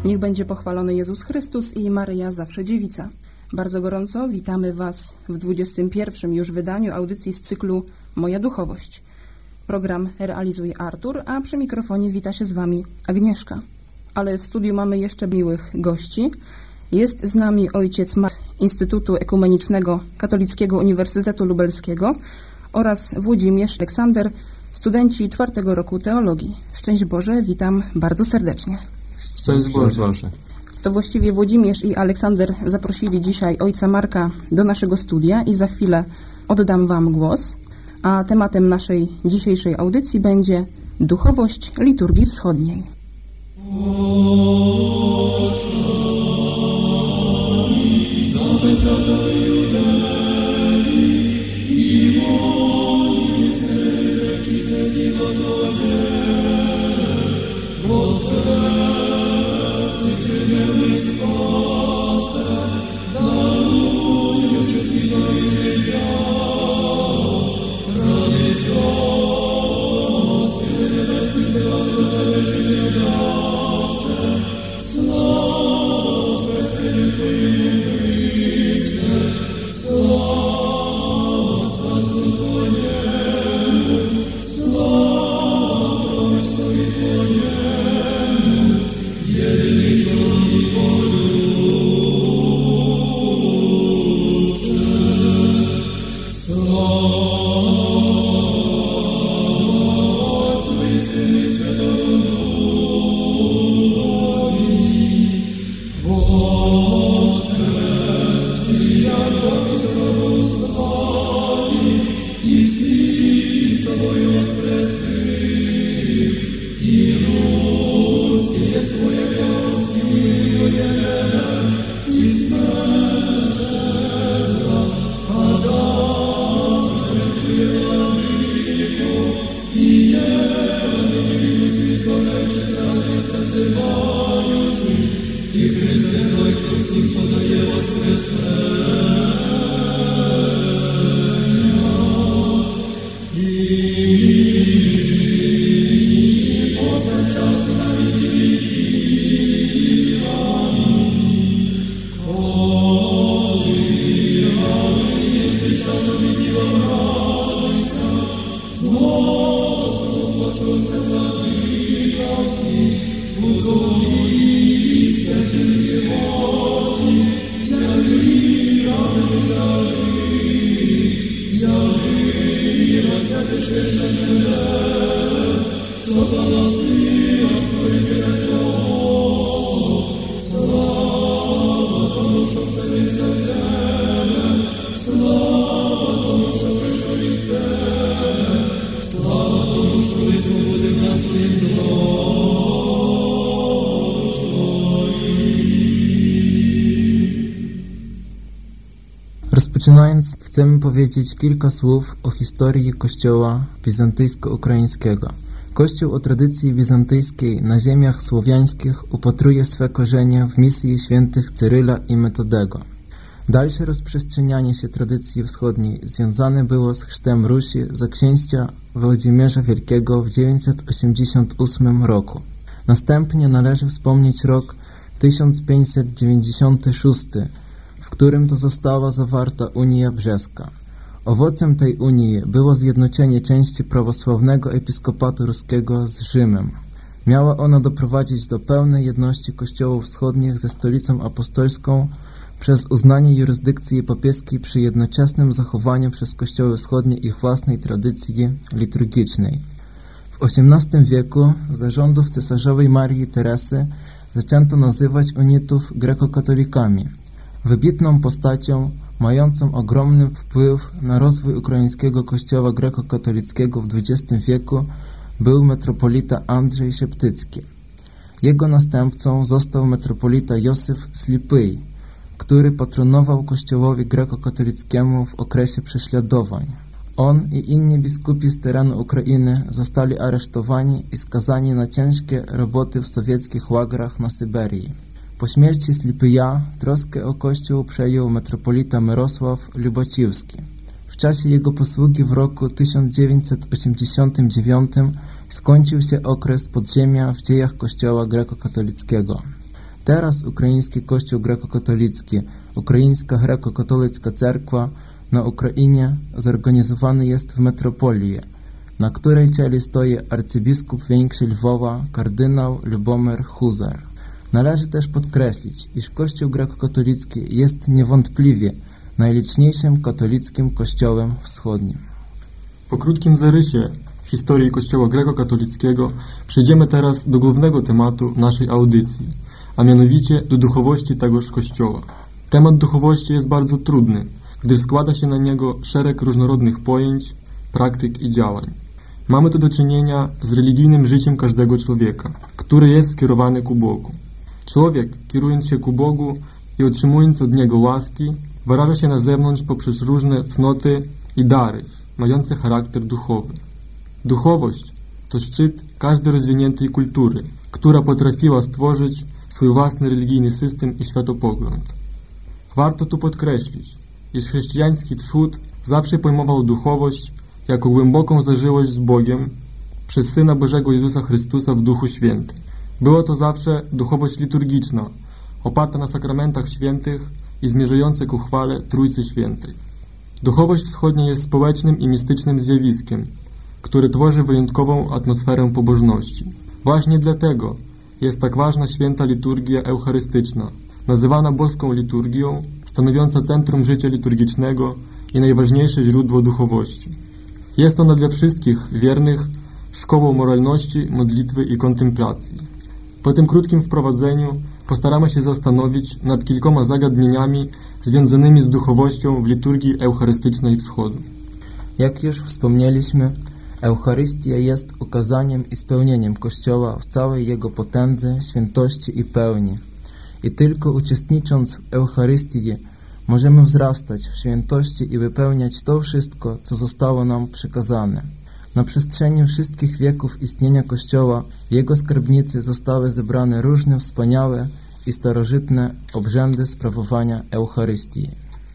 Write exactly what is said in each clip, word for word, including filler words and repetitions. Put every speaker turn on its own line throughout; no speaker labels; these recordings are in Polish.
Niech będzie pochwalony Jezus Chrystus i Maryja zawsze dziewica. Bardzo gorąco witamy Was w dwudziestym pierwszym już wydaniu audycji z cyklu Moja Duchowość. Program realizuje Artur, a przy mikrofonie wita się z Wami Agnieszka. Ale w studiu mamy jeszcze miłych gości. Jest z nami ojciec Marek Instytutu Ekumenicznego Katolickiego Uniwersytetu Lubelskiego oraz Włodzimierz Aleksander, studenci czwartego roku teologii. Szczęść Boże, witam bardzo serdecznie.
Szczęść Boże.
To właściwie Włodzimierz i Aleksander zaprosili dzisiaj ojca Marka do naszego studia i za chwilę oddam Wam głos. A tematem naszej dzisiejszej audycji będzie duchowość liturgii wschodniej.
Rozpoczynając, chcemy powiedzieć kilka słów o historii Kościoła bizantyjsko-ukraińskiego. Kościół o tradycji bizantyjskiej na ziemiach słowiańskich upatruje swe korzenie w misji świętych Cyryla i Metodego. Dalsze rozprzestrzenianie się tradycji wschodniej związane było z chrztem Rusi za księcia Włodzimierza Wielkiego w dziewięćset osiemdziesiątym ósmym roku. Następnie należy wspomnieć rok tysiąc pięćset dziewięćdziesiąty szósty, w którym to została zawarta Unia Brzeska. Owocem tej unii było zjednoczenie części prawosławnego episkopatu ruskiego z Rzymem. Miała ona doprowadzić do pełnej jedności kościołów wschodnich ze stolicą apostolską przez uznanie jurysdykcji papieskiej przy jednoczesnym zachowaniu przez kościoły wschodnie ich własnej tradycji liturgicznej. W osiemnastym wieku za rządów cesarzowej Marii Teresy zaczęto nazywać unitów grekokatolikami. Wybitną postacią, mającą ogromny wpływ na rozwój ukraińskiego kościoła grekokatolickiego w dwudziestym wieku był metropolita Andrzej Szeptycki. Jego następcą został metropolita Józef Slipyj, który patronował kościołowi grekokatolickiemu w okresie prześladowań. On i inni biskupi z terenu Ukrainy zostali aresztowani i skazani na ciężkie roboty w sowieckich łagrach na Syberii. Po śmierci Slipyja troskę o kościół przejął metropolita Mirosław Lubaciewski. W czasie jego posługi w roku tysiąc dziewięćset osiemdziesiątym dziewiątym skończył się okres podziemia w dziejach kościoła grekokatolickiego. Teraz ukraiński Kościół grekokatolicki, Ukraińska Grekokatolicka Cerkwa na Ukrainie zorganizowany jest w metropolii, na której czele stoi arcybiskup większy Lwowa, kardynał Lubomir Huzar. Należy też podkreślić, iż Kościół grekokatolicki jest niewątpliwie najliczniejszym katolickim kościołem wschodnim.
Po krótkim zarysie historii Kościoła grekokatolickiego przejdziemy teraz do głównego tematu naszej audycji, a mianowicie do duchowości tegoż Kościoła. Temat duchowości jest bardzo trudny, gdyż składa się na niego szereg różnorodnych pojęć, praktyk i działań. Mamy tu do czynienia z religijnym życiem każdego człowieka, który jest skierowany ku Bogu. Człowiek, kierując się ku Bogu i otrzymując od Niego łaski, wyraża się na zewnątrz poprzez różne cnoty i dary, mające charakter duchowy. Duchowość to szczyt każdej rozwiniętej kultury, która potrafiła stworzyć swój własny religijny system i światopogląd. Warto tu podkreślić, iż chrześcijański wschód zawsze pojmował duchowość jako głęboką zażyłość z Bogiem przez Syna Bożego Jezusa Chrystusa w Duchu Świętym. Była to zawsze duchowość liturgiczna, oparta na sakramentach świętych i zmierzająca ku chwale Trójcy Świętej. Duchowość wschodnia jest społecznym i mistycznym zjawiskiem, które tworzy wyjątkową atmosferę pobożności. Właśnie dlatego jest tak ważna święta liturgia eucharystyczna, nazywana boską liturgią, stanowiąca centrum życia liturgicznego i najważniejsze źródło duchowości. Jest ona dla wszystkich wiernych szkołą moralności, modlitwy i kontemplacji. Po tym krótkim wprowadzeniu postaramy się zastanowić nad kilkoma zagadnieniami związanymi z duchowością w liturgii eucharystycznej Wschodu.
Jak już wspomnieliśmy, Eucharystia jest ukazaniem i spełnieniem Kościoła w całej jego potędze, świętości i pełni. I tylko uczestnicząc w Eucharystii możemy wzrastać w świętości i wypełniać to wszystko, co zostało nam przekazane. Na przestrzeni wszystkich wieków istnienia Kościoła w jego skarbnicy zostały zebrane różne wspaniałe i starożytne obrzędy sprawowania Eucharystii.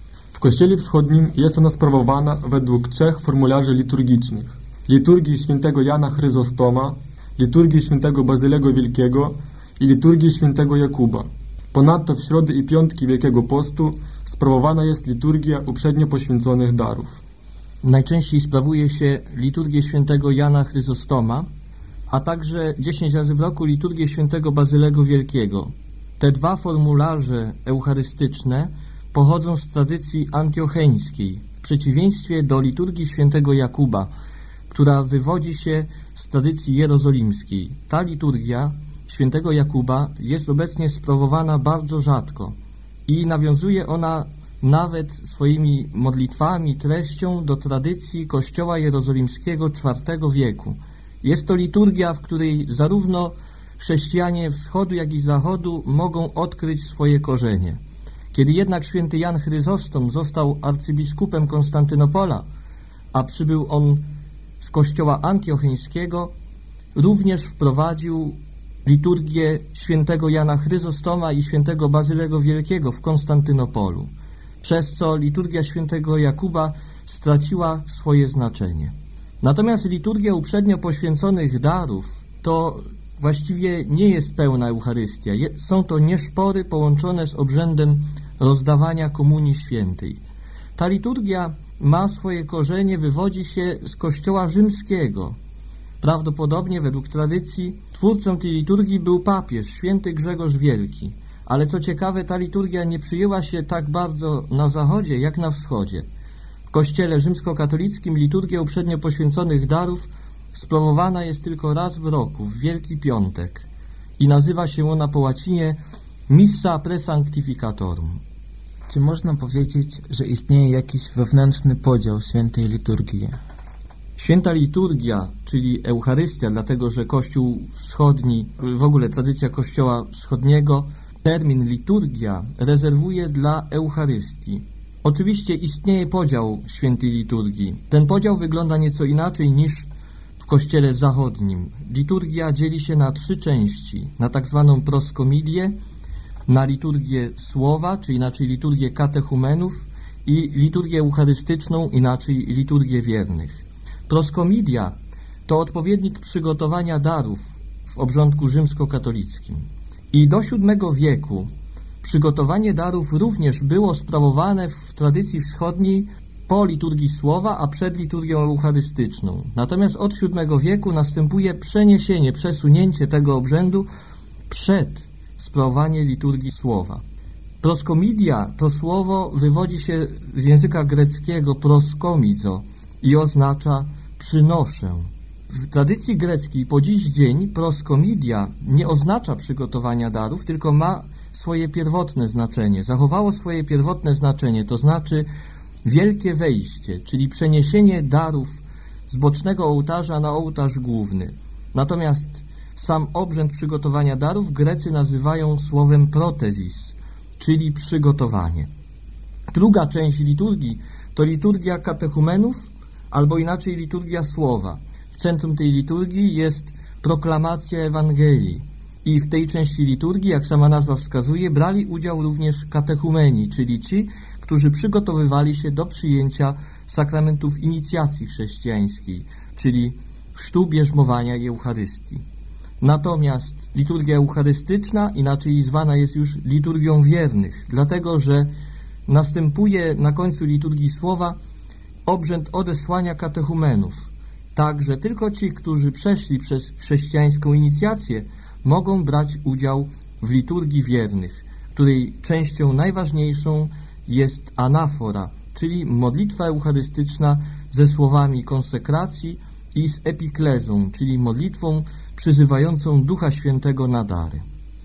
W Kościele Wschodnim jest ona sprawowana według trzech formularzy liturgicznych. Liturgii świętego Jana Chryzostoma, liturgii świętego Bazylego Wielkiego i liturgii świętego Jakuba. Ponadto w środy i piątki Wielkiego Postu sprawowana jest liturgia uprzednio poświęconych darów.
Najczęściej sprawuje się liturgię świętego Jana Chryzostoma, a także dziesięć razy w roku liturgię świętego Bazylego Wielkiego. Te dwa formularze eucharystyczne pochodzą z tradycji antiocheńskiej, w przeciwieństwie do liturgii świętego Jakuba, która wywodzi się z tradycji jerozolimskiej. Ta liturgia świętego Jakuba jest obecnie sprawowana bardzo rzadko i nawiązuje ona nawet swoimi modlitwami, treścią do tradycji Kościoła jerozolimskiego czwartego wieku. Jest to liturgia, w której zarówno chrześcijanie wschodu, jak i zachodu mogą odkryć swoje korzenie. Kiedy jednak święty Jan Chryzostom został arcybiskupem Konstantynopola, a przybył on z kościoła antiocheńskiego, również wprowadził liturgię świętego Jana Chryzostoma i świętego Bazylego Wielkiego w Konstantynopolu, przez co liturgia świętego Jakuba straciła swoje znaczenie. Natomiast liturgia uprzednio poświęconych darów to właściwie nie jest pełna Eucharystia. Są to nieszpory połączone z obrzędem rozdawania Komunii Świętej. Ta liturgia ma swoje korzenie, wywodzi się z Kościoła rzymskiego. Prawdopodobnie według tradycji twórcą tej liturgii był papież, święty Grzegorz Wielki. Ale co ciekawe, ta liturgia nie przyjęła się tak bardzo na zachodzie, jak na wschodzie. W kościele rzymskokatolickim liturgia uprzednio poświęconych darów sprawowana jest tylko raz w roku, w Wielki Piątek, i nazywa się ona po łacinie Missa Presanctificatorum.
Czy można powiedzieć, że istnieje jakiś wewnętrzny podział świętej liturgii?
Święta liturgia, czyli Eucharystia, dlatego że Kościół Wschodni, w ogóle tradycja Kościoła Wschodniego, termin liturgia rezerwuje dla Eucharystii. Oczywiście istnieje podział świętej liturgii. Ten podział wygląda nieco inaczej niż w Kościele Zachodnim. Liturgia dzieli się na trzy części. Na tak zwaną proskomilię, na liturgię słowa, czy inaczej liturgię katechumenów, i liturgię eucharystyczną, inaczej liturgię wiernych. Proskomilia to odpowiednik przygotowania darów w obrządku rzymskokatolickim. I do siódmego wieku przygotowanie darów również było sprawowane w tradycji wschodniej po liturgii słowa, a przed liturgią eucharystyczną. Natomiast od siódmego wieku następuje przeniesienie, przesunięcie tego obrzędu przed sprawowanie liturgii słowa. Proskomidia to słowo wywodzi się z języka greckiego proskomidzo i oznacza przynoszę. W tradycji greckiej po dziś dzień proskomidia nie oznacza przygotowania darów, tylko ma swoje pierwotne znaczenie. Zachowało swoje pierwotne znaczenie, to znaczy wielkie wejście, czyli przeniesienie darów z bocznego ołtarza na ołtarz główny. Natomiast sam obrzęd przygotowania darów Grecy nazywają słowem protezis, czyli przygotowanie. Druga część liturgii to liturgia katechumenów, albo inaczej liturgia słowa. W centrum tej liturgii jest proklamacja Ewangelii i w tej części liturgii, jak sama nazwa wskazuje, brali udział również katechumeni, czyli ci, którzy przygotowywali się do przyjęcia sakramentów inicjacji chrześcijańskiej, czyli chrztu, bierzmowania i Eucharystii. Natomiast liturgia eucharystyczna inaczej zwana jest już liturgią wiernych, dlatego że następuje na końcu liturgii słowa obrzęd odesłania katechumenów. Także tylko ci, którzy przeszli przez chrześcijańską inicjację, mogą brać udział w liturgii wiernych, której częścią najważniejszą jest anafora, czyli modlitwa eucharystyczna ze słowami konsekracji i z epiklezą, czyli modlitwą przyzywającą Ducha Świętego na dary.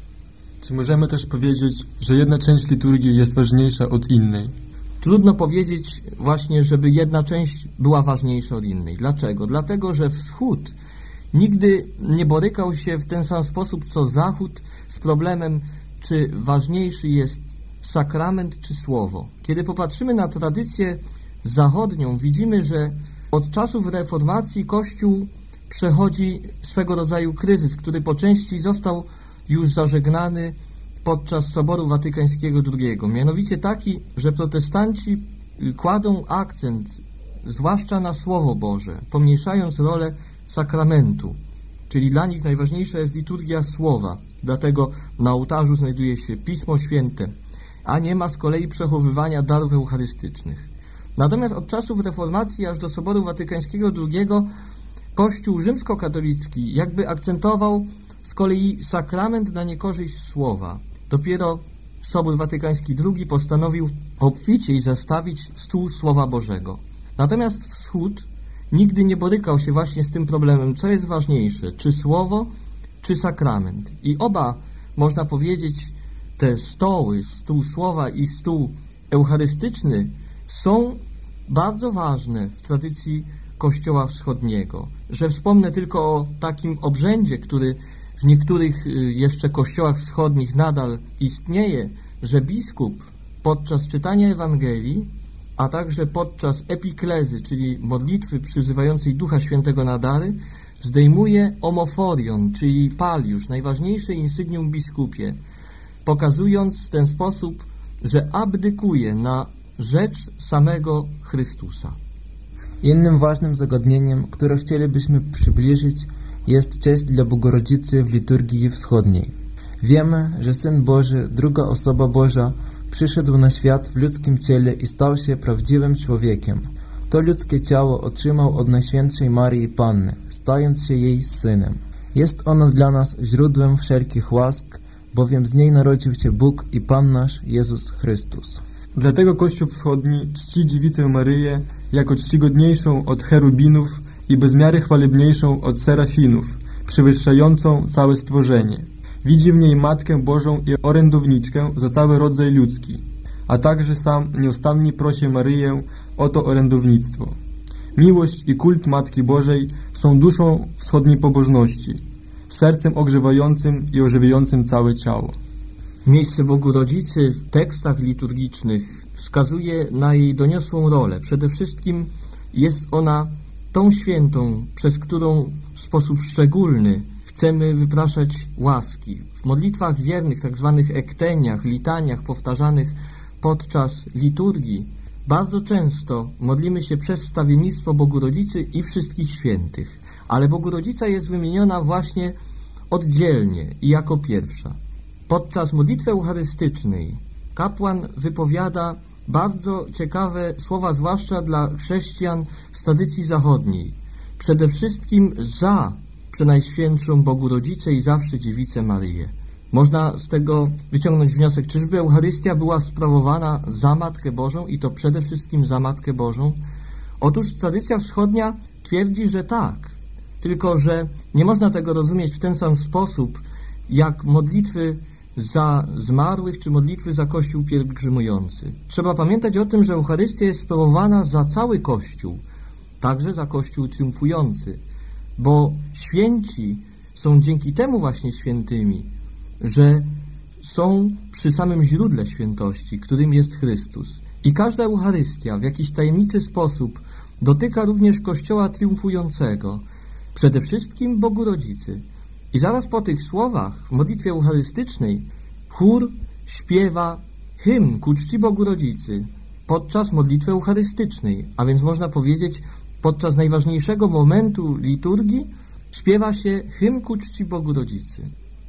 Czy możemy też powiedzieć, że jedna część liturgii jest ważniejsza od innej?
Trudno powiedzieć właśnie, żeby jedna część była ważniejsza od innej. Dlaczego? Dlatego, że Wschód nigdy nie borykał się w ten sam sposób, co Zachód z problemem, czy ważniejszy jest sakrament, czy słowo. Kiedy popatrzymy na tradycję zachodnią, widzimy, że od czasów reformacji Kościół przechodzi swego rodzaju kryzys, który po części został już zażegnany podczas Soboru Watykańskiego drugiego. Mianowicie taki, że protestanci kładą akcent zwłaszcza na Słowo Boże, pomniejszając rolę sakramentu, czyli dla nich najważniejsza jest liturgia słowa, dlatego na ołtarzu znajduje się Pismo Święte, a nie ma z kolei przechowywania darów eucharystycznych. Natomiast od czasów reformacji aż do Soboru Watykańskiego drugiego Kościół rzymskokatolicki jakby akcentował z kolei sakrament na niekorzyść słowa. Dopiero Sobór Watykański drugi postanowił obficiej zastawić stół Słowa Bożego. Natomiast Wschód nigdy nie borykał się właśnie z tym problemem, co jest ważniejsze, czy słowo, czy sakrament. I oba, można powiedzieć, te stoły, stół słowa i stół eucharystyczny są bardzo ważne w tradycji Kościoła Wschodniego. Że wspomnę tylko o takim obrzędzie, który w niektórych jeszcze kościołach wschodnich nadal istnieje, że biskup podczas czytania Ewangelii, a także podczas epiklezy, czyli modlitwy przyzywającej Ducha Świętego na dary, zdejmuje omoforion, czyli paliusz, najważniejsze insygnium biskupie, pokazując w ten sposób, że abdykuje na rzecz samego Chrystusa.
Innym ważnym zagadnieniem, które chcielibyśmy przybliżyć, jest cześć dla Bogorodzicy w liturgii wschodniej. Wiemy, że Syn Boży, druga osoba Boża, przyszedł na świat w ludzkim ciele i stał się prawdziwym człowiekiem. To ludzkie ciało otrzymał od Najświętszej Maryi Panny, stając się jej synem. Jest ono dla nas źródłem wszelkich łask, bowiem z niej narodził się Bóg i Pan nasz Jezus Chrystus.
Dlatego Kościół Wschodni czci Dziewicę Maryję jako czcigodniejszą od cherubinów i bez miary chwalebniejszą od serafinów, przewyższającą całe stworzenie. Widzi w niej Matkę Bożą i orędowniczkę za cały rodzaj ludzki, a także sam nieustannie prosi Maryję o to orędownictwo. Miłość i kult Matki Bożej są duszą wschodniej pobożności, sercem ogrzewającym i ożywiającym całe ciało.
Miejsce Bogu Rodzicy w tekstach liturgicznych wskazuje na jej doniosłą rolę. Przede wszystkim jest ona tą świętą, przez którą w sposób szczególny chcemy wypraszać łaski. W modlitwach wiernych, tak zwanych ekteniach, litaniach powtarzanych podczas liturgii, bardzo często modlimy się przez wstawiennictwo Bogu Rodzicy i wszystkich świętych. Ale Bogu Rodzica jest wymieniona właśnie oddzielnie i jako pierwsza. Podczas modlitwy eucharystycznej kapłan wypowiada bardzo ciekawe słowa, zwłaszcza dla chrześcijan z tradycji zachodniej. Przede wszystkim za Przenajświętszą Bogu Rodzicę i zawsze Dziewicę Maryję. Można z tego wyciągnąć wniosek, czyżby Eucharystia była sprawowana za Matkę Bożą i to przede wszystkim za Matkę Bożą? Otóż tradycja wschodnia twierdzi, że tak, tylko że nie można tego rozumieć w ten sam sposób, jak modlitwy za zmarłych czy modlitwy za Kościół pielgrzymujący. Trzeba pamiętać o tym, że Eucharystia jest sprawowana za cały Kościół, także za Kościół triumfujący, bo święci są dzięki temu właśnie świętymi, że są przy samym źródle świętości, którym jest Chrystus. I każda Eucharystia w jakiś tajemniczy sposób dotyka również Kościoła triumfującego, przede wszystkim Bogu Rodzicy. I zaraz po tych słowach w modlitwie eucharystycznej chór śpiewa hymn ku czci Bogu Rodzicy podczas modlitwy eucharystycznej, a więc można powiedzieć, podczas najważniejszego momentu liturgii śpiewa się hymn ku czci Bogu Rodzicy.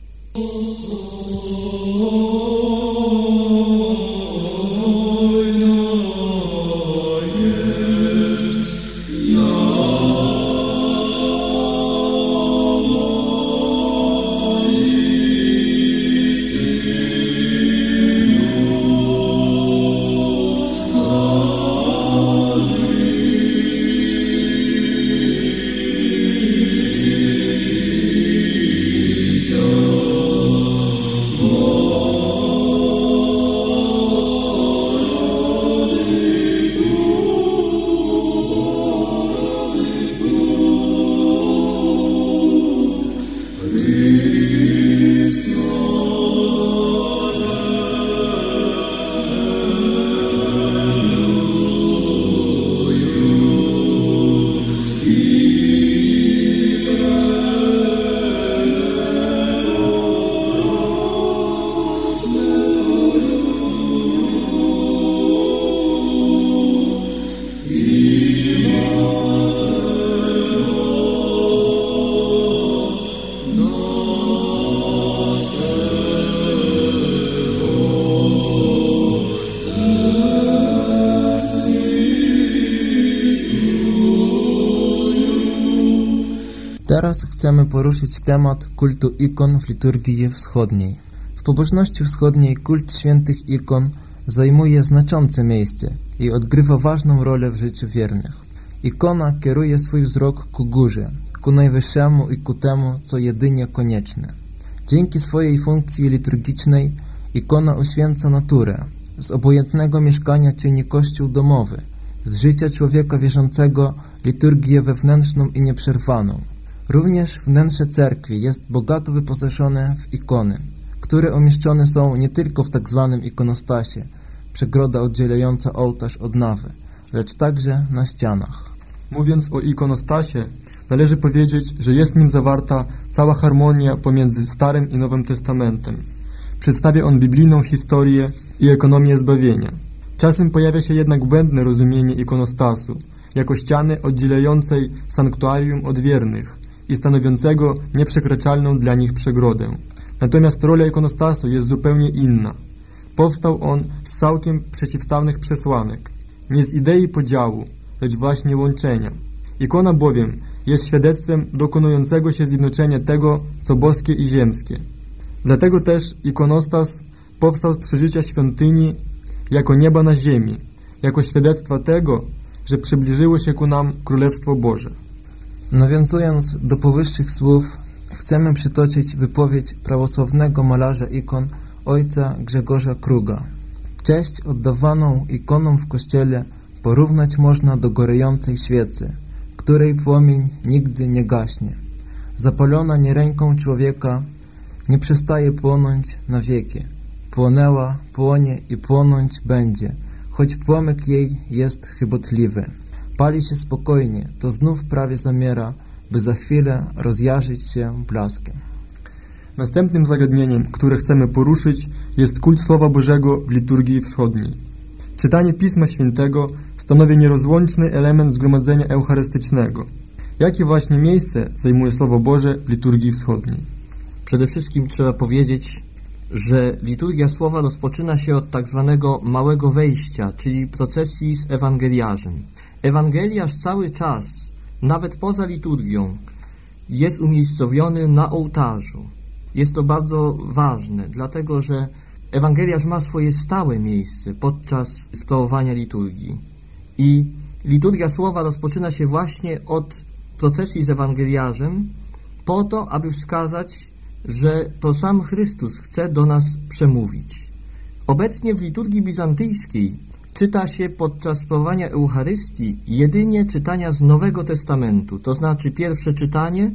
Teraz chcemy poruszyć temat kultu ikon w liturgii wschodniej. W pobożności wschodniej kult świętych ikon zajmuje znaczące miejsce i odgrywa ważną rolę w życiu wiernych. Ikona kieruje swój wzrok ku górze, ku najwyższemu i ku temu, co jedynie konieczne. Dzięki swojej funkcji liturgicznej ikona uświęca naturę, z obojętnego mieszkania czyni kościół domowy, z życia człowieka wierzącego liturgię wewnętrzną i nieprzerwaną. Również wnętrze cerkwi jest bogato wyposażone w ikony, które umieszczone są nie tylko w tak zwanym ikonostasie, przegroda oddzielająca ołtarz od nawy, lecz także na ścianach.
Mówiąc o ikonostasie, należy powiedzieć, że jest w nim zawarta cała harmonia pomiędzy Starym i Nowym Testamentem. Przedstawia on biblijną historię i ekonomię zbawienia. Czasem pojawia się jednak błędne rozumienie ikonostasu, jako ściany oddzielającej sanktuarium od wiernych i stanowiącego nieprzekraczalną dla nich przegrodę. Natomiast rola ikonostasu jest zupełnie inna. Powstał on z całkiem przeciwstawnych przesłanek, nie z idei podziału, lecz właśnie łączenia. Ikona bowiem jest świadectwem dokonującego się zjednoczenia tego, co boskie i ziemskie. Dlatego też ikonostas powstał z przeżycia świątyni jako nieba na ziemi, jako świadectwa tego, że przybliżyło się ku nam Królestwo Boże.
Nawiązując do powyższych słów, chcemy przytoczyć wypowiedź prawosławnego malarza ikon ojca Grzegorza Kruga. Cześć oddawaną ikonom w kościele porównać można do gorejącej świecy, której płomień nigdy nie gaśnie. Zapalona nie ręką człowieka, nie przestaje płonąć na wieki. Płonęła, płonie i płonąć będzie, choć płomyk jej jest chybotliwy. Pali się spokojnie, to znów prawie zamiera, by za chwilę rozjarzyć się blaskiem.
Następnym zagadnieniem, które chcemy poruszyć, jest kult Słowa Bożego w liturgii wschodniej. Czytanie Pisma Świętego stanowi nierozłączny element zgromadzenia eucharystycznego. Jakie właśnie miejsce zajmuje Słowo Boże w liturgii wschodniej?
Przede wszystkim trzeba powiedzieć, że liturgia słowa rozpoczyna się od tak zwanego małego wejścia, czyli procesji z ewangeliarzem. Ewangeliarz cały czas, nawet poza liturgią, jest umiejscowiony na ołtarzu. Jest to bardzo ważne, dlatego że ewangeliarz ma swoje stałe miejsce podczas sprawowania liturgii. I liturgia słowa rozpoczyna się właśnie od procesji z ewangeliarzem po to, aby wskazać, że to sam Chrystus chce do nas przemówić. Obecnie w liturgii bizantyjskiej czyta się podczas sprawowania Eucharystii jedynie czytania z Nowego Testamentu, to znaczy pierwsze czytanie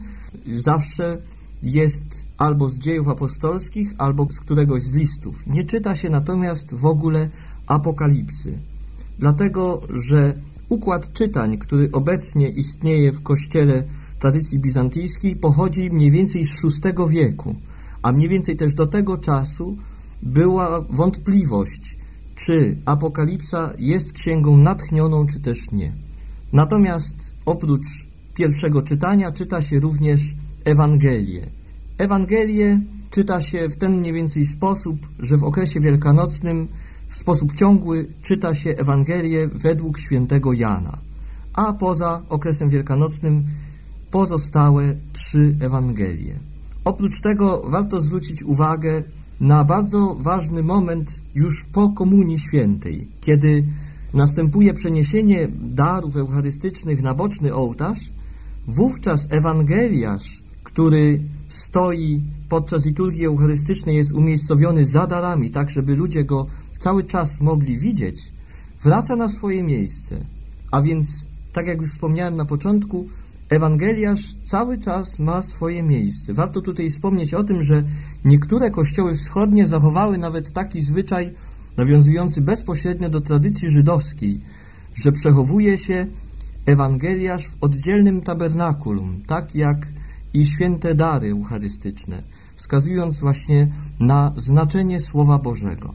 zawsze jest albo z Dziejów Apostolskich, albo z któregoś z listów. Nie czyta się natomiast w ogóle Apokalipsy, dlatego że układ czytań, który obecnie istnieje w kościele tradycji bizantyjskiej, pochodzi mniej więcej z szóstego wieku, a mniej więcej też do tego czasu była wątpliwość, czy Apokalipsa jest księgą natchnioną, czy też nie. Natomiast oprócz pierwszego czytania czyta się również Ewangelię. Ewangelię czyta się w ten mniej więcej sposób, że w okresie wielkanocnym w sposób ciągły czyta się Ewangelię według świętego Jana, a poza okresem wielkanocnym pozostałe trzy Ewangelie. Oprócz tego warto zwrócić uwagę na bardzo ważny moment już po Komunii Świętej, kiedy następuje przeniesienie darów eucharystycznych na boczny ołtarz. Wówczas ewangeliarz, który stoi podczas liturgii eucharystycznej, jest umiejscowiony za darami, tak żeby ludzie go cały czas mogli widzieć, wraca na swoje miejsce. A więc, tak jak już wspomniałem na początku, ewangeliarz cały czas ma swoje miejsce. Warto tutaj wspomnieć o tym, że niektóre kościoły wschodnie zachowały nawet taki zwyczaj nawiązujący bezpośrednio do tradycji żydowskiej, że przechowuje się ewangeliarz w oddzielnym tabernakulum, tak jak i święte dary eucharystyczne, wskazując właśnie na znaczenie Słowa Bożego.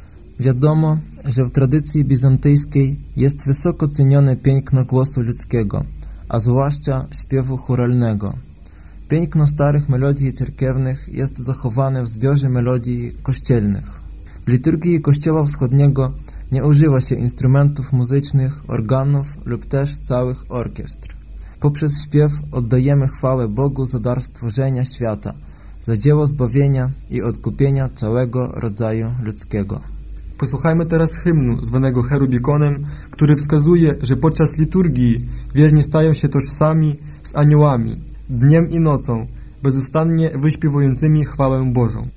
Wiadomo, że w tradycji bizantyjskiej jest wysoko cenione piękno głosu ludzkiego, a zwłaszcza śpiewu chóralnego. Piękno starych melodii cerkiewnych jest zachowane w zbiorze melodii kościelnych. W liturgii Kościoła Wschodniego nie używa się instrumentów muzycznych, organów lub też całych orkiestr. Poprzez śpiew oddajemy chwałę Bogu za dar stworzenia świata, za dzieło zbawienia i odkupienia całego rodzaju ludzkiego.
Posłuchajmy teraz hymnu zwanego Cherubikonem, który wskazuje, że podczas liturgii wierni stają się tożsami z aniołami, dniem i nocą, bezustannie wyśpiewującymi chwałę Bożą.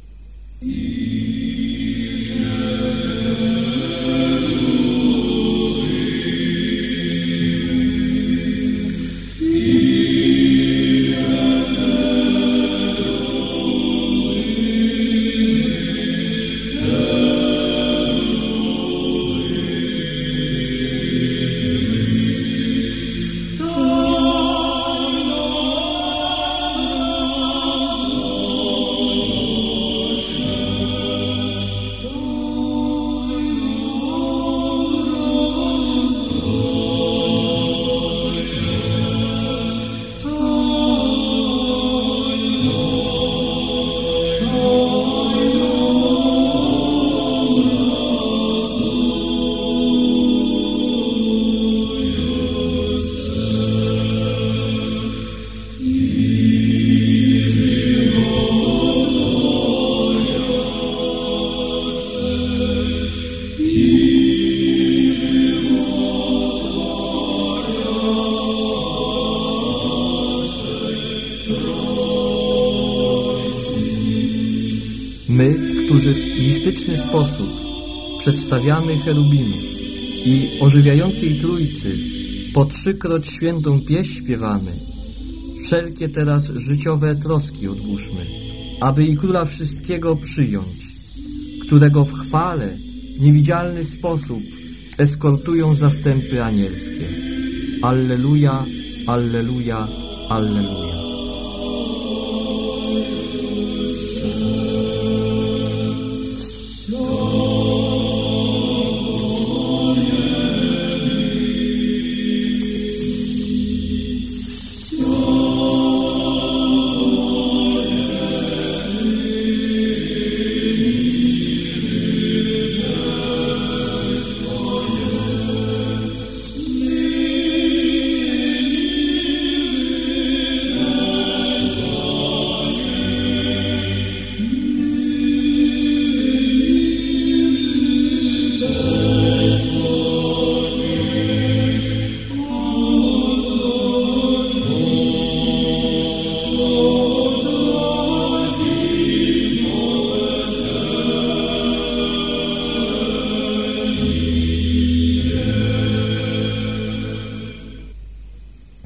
My, którzy w mistyczny sposób przedstawiamy cherubinów i ożywiającej Trójcy po trzykroć świętą pieśń śpiewamy, wszelkie teraz życiowe troski odłóżmy, aby i Króla Wszystkiego przyjąć, którego w chwale w niewidzialny sposób eskortują zastępy anielskie. Alleluja, alleluja, alleluja.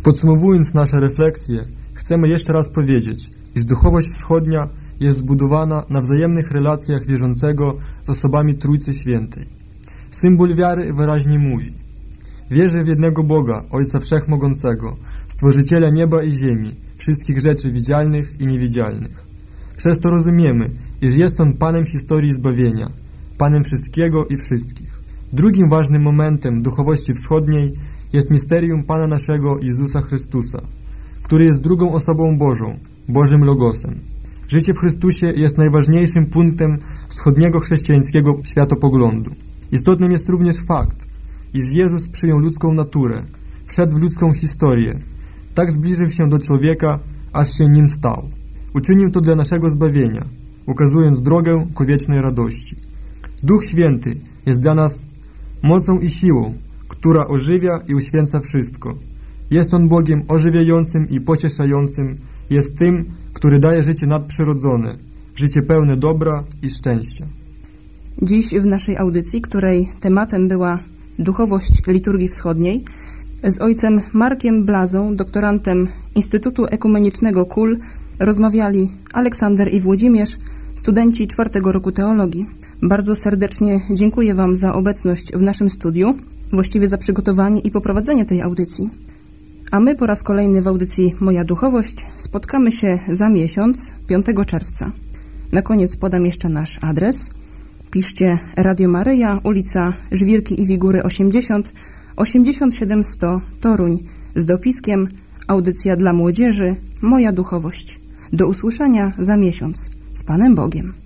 Podsumowując nasze refleksje, chcemy jeszcze raz powiedzieć, iż duchowość wschodnia jest zbudowana na wzajemnych relacjach wierzącego z osobami Trójcy Świętej. Symbol wiary wyraźnie mówi: wierzę w jednego Boga, Ojca Wszechmogącego, Stworzyciela nieba i ziemi, wszystkich rzeczy widzialnych i niewidzialnych. Przez to rozumiemy, iż jest On Panem historii zbawienia, Panem wszystkiego i wszystkich. Drugim ważnym momentem duchowości wschodniej jest misterium Pana naszego Jezusa Chrystusa, który jest drugą osobą Bożą, Bożym Logosem. Życie w Chrystusie jest najważniejszym punktem wschodniego chrześcijańskiego światopoglądu. Istotnym jest również fakt, iż Jezus przyjął ludzką naturę, wszedł w ludzką historię, tak zbliżył się do człowieka, aż się nim stał. Uczynił to dla naszego zbawienia, ukazując drogę ku wiecznej radości. Duch Święty jest dla nas mocą i siłą, która ożywia i uświęca wszystko. Jest On Bogiem ożywiającym i pocieszającym, jest tym, który daje życie nadprzyrodzone, życie pełne dobra i szczęścia.
Dziś w naszej audycji, której tematem była duchowość liturgii wschodniej, z ojcem Markiem Blazą, doktorantem Instytutu Ekumenicznego K U L, rozmawiali Aleksander i Włodzimierz, studenci czwartego roku teologii. Bardzo serdecznie dziękuję Wam za obecność w naszym studiu, właściwie za przygotowanie i poprowadzenie tej audycji. A my po raz kolejny w audycji Moja Duchowość spotkamy się za miesiąc, piątego czerwca. Na koniec podam jeszcze nasz adres. Piszcie Radio Maryja, ulica Żwirki i Wigury osiemdziesiąt, osiemdziesiąt siedem sto Toruń, z dopiskiem Audycja dla młodzieży Moja Duchowość. Do usłyszenia za miesiąc. Z Panem Bogiem.